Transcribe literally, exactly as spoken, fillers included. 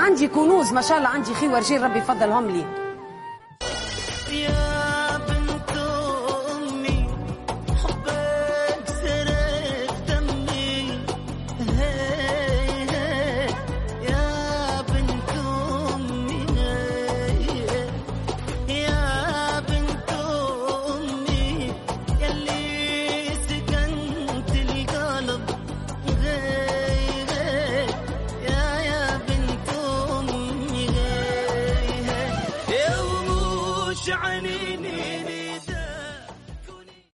عندي كنوز ما شاء الله، عندي خي ورجال ربي يفضلهم لي.